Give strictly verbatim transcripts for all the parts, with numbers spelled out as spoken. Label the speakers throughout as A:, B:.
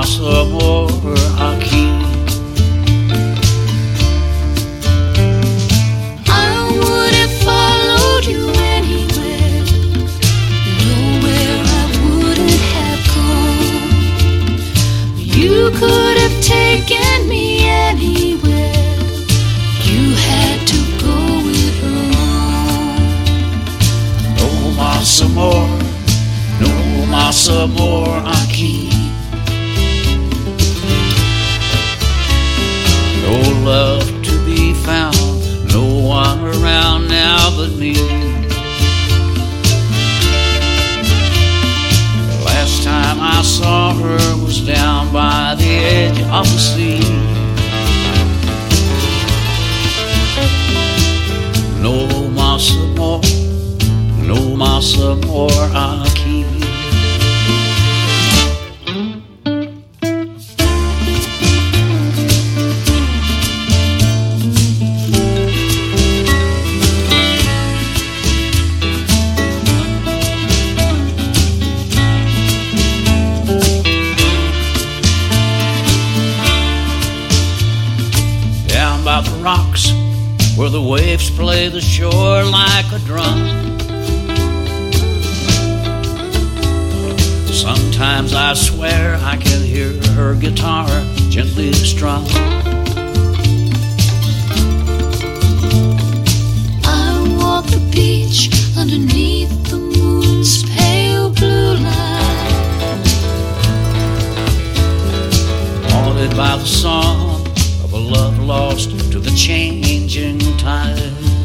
A: más amor aquí.
B: I would have followed you anywhere, nowhere I wouldn't have gone. You could have taken me anywhere, you had to go it alone.
A: No más amor, no más amor aquí. No love to be found, no one around now but me. The last time I saw her was down by the edge of the sea. No más amor, no más amor aquí. By the rocks where the waves play the shore like a drum. Sometimes I swear I can hear her guitar gently strum.
B: I walk the beach underneath the moon's pale blue light,
A: Haunted by the song of a love lost to the changing tide.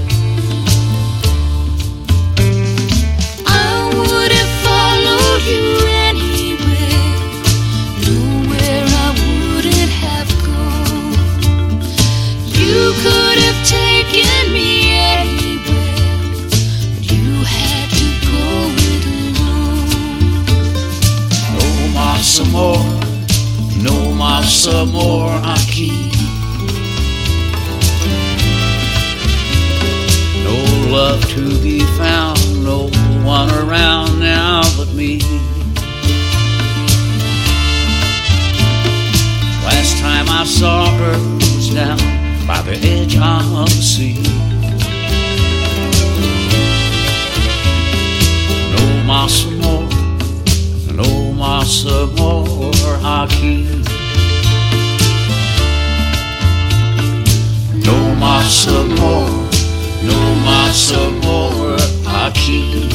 B: I would have followed you anywhere, nowhere I wouldn't have gone. You could have taken me anywhere, but you had to go it alone.
A: No más amor, no más amor aquí. No love to be found, no one around now but me. Last time I saw her was down by the edge of the sea. No más amor, no más amor aquí. No más amor, no más amor aquí.